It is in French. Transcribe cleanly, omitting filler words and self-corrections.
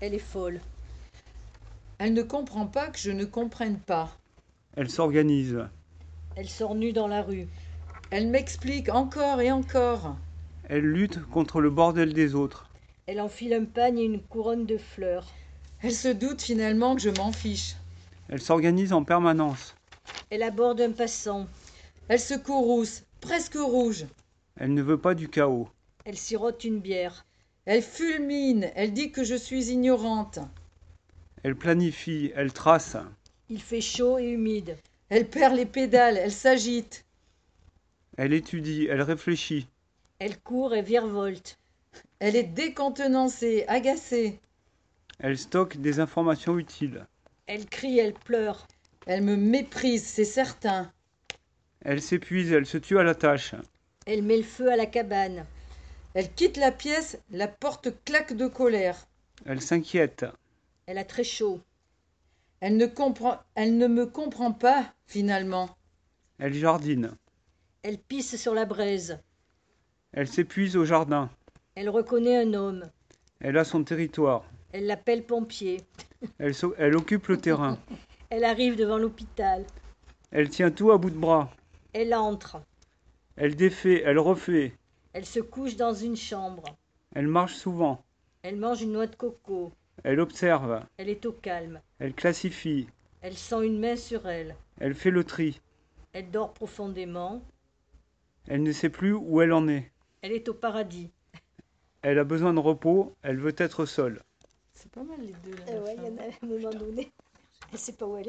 Elle est folle. Elle ne comprend pas que je ne comprenne pas. Elle s'organise. Elle sort nue dans la rue. Elle m'explique encore et encore. Elle lutte contre le bordel des autres. Elle enfile un pagne et une couronne de fleurs. Elle se doute finalement que je m'en fiche. Elle s'organise en permanence. Elle aborde un passant. Elle se courrouce, presque rouge. Elle ne veut pas du chaos. Elle sirote une bière. Elle fulmine, elle dit que je suis ignorante. Elle planifie, elle trace. Il fait chaud et humide. Elle perd les pédales, elle s'agite. Elle étudie, elle réfléchit. Elle court et virevolte. Elle est décontenancée, agacée. Elle stocke des informations utiles. Elle crie, elle pleure. Elle me méprise, c'est certain. Elle s'épuise, elle se tue à la tâche. Elle met le feu à la cabane. Elle quitte la pièce, la porte claque de colère. Elle s'inquiète. Elle a très chaud. Elle ne me comprend pas, finalement. Elle jardine. Elle pisse sur la braise. Elle s'épuise au jardin. Elle reconnaît un homme. Elle a son territoire. Elle l'appelle pompier. Elle occupe le terrain. Elle arrive devant l'hôpital. Elle tient tout à bout de bras. Elle entre. Elle défait, elle refait. Elle se couche dans une chambre. Elle marche souvent. Elle mange une noix de coco. Elle observe. Elle est au calme. Elle classifie. Elle sent une main sur elle. Elle fait le tri. Elle dort profondément. Elle ne sait plus où elle en est. Elle est au paradis. Elle a besoin de repos. Elle veut être seule. C'est pas mal les deux. Il y en a à un moment donné. Elle ne sait pas où elle est.